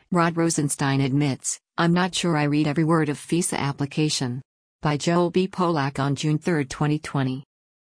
Rod Rosenstein admits, "I'm not sure I read every word of FISA application." By Joel B. Polak on June 3, 2020.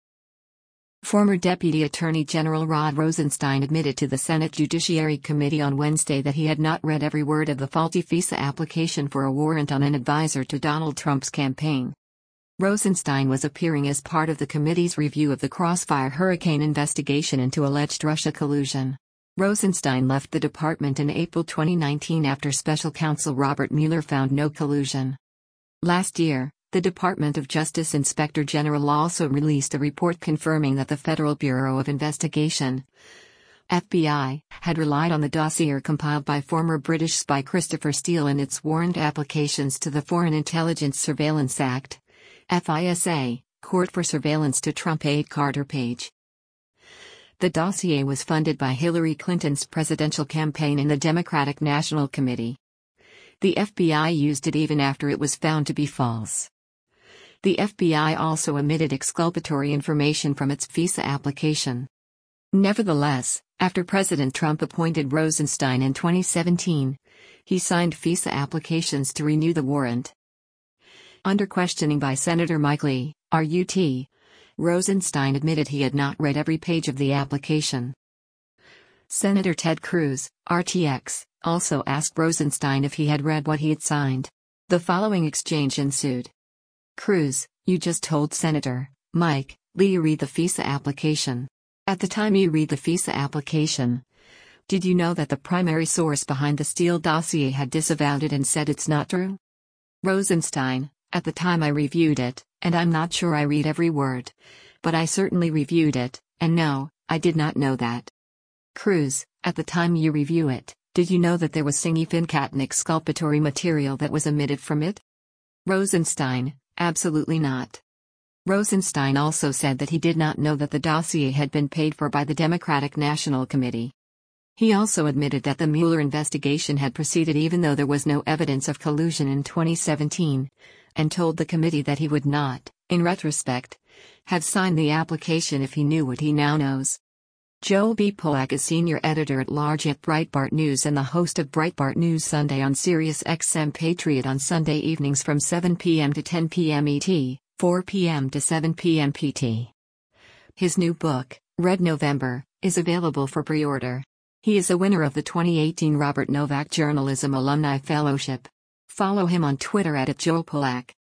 Former Deputy Attorney General Rod Rosenstein admitted to the Senate Judiciary Committee on Wednesday that he had not read every word of the faulty FISA application for a warrant on an advisor to Donald Trump's campaign. Rosenstein was appearing as part of the committee's review of the Crossfire Hurricane investigation into alleged Russia collusion. Rosenstein left the department in April 2019 after special counsel Robert Mueller found no collusion. Last year, the Department of Justice Inspector General also released a report confirming that the Federal Bureau of Investigation (FBI) had relied on the dossier compiled by former British spy Christopher Steele in its warrant applications to the Foreign Intelligence Surveillance Act (FISA) court for surveillance to Trump aide Carter Page. The dossier was funded by Hillary Clinton's presidential campaign and the Democratic National Committee. The FBI used it even after it was found to be false. The FBI also omitted exculpatory information from its FISA application. Nevertheless, after President Trump appointed Rosenstein in 2017, he signed FISA applications to renew the warrant. Under questioning by Senator Mike Lee, RUT, Rosenstein admitted he had not read every page of the application. Senator Ted Cruz, RTX, also asked Rosenstein if he had read what he had signed. The following exchange ensued. Cruz, "You just told Senator Mike Lee you read the FISA application. At the time you read the FISA application, did you know that the primary source behind the Steele dossier had disavowed it and said it's not true?" Rosenstein, "At the time I reviewed it, and I'm not sure I read every word. But I certainly reviewed it, and no, I did not know that." Cruz, "At the time you review it, did you know that there was significant exculpatory material that was omitted from it?" Rosenstein, "Absolutely not." Rosenstein also said that he did not know that the dossier had been paid for by the Democratic National Committee. He also admitted that the Mueller investigation had proceeded even though there was no evidence of collusion in 2017, and told the committee that he would not, in retrospect, have signed the application if he knew what he now knows. Joel B. Polak is senior editor-at-large at Breitbart News and the host of Breitbart News Sunday on Sirius XM Patriot on Sunday evenings from 7 p.m. to 10 p.m. ET, 4 p.m. to 7 p.m. PT. His new book, Red November, is available for pre-order. He is a winner of the 2018 Robert Novak Journalism Alumni Fellowship. Follow him on Twitter @JoelPolak.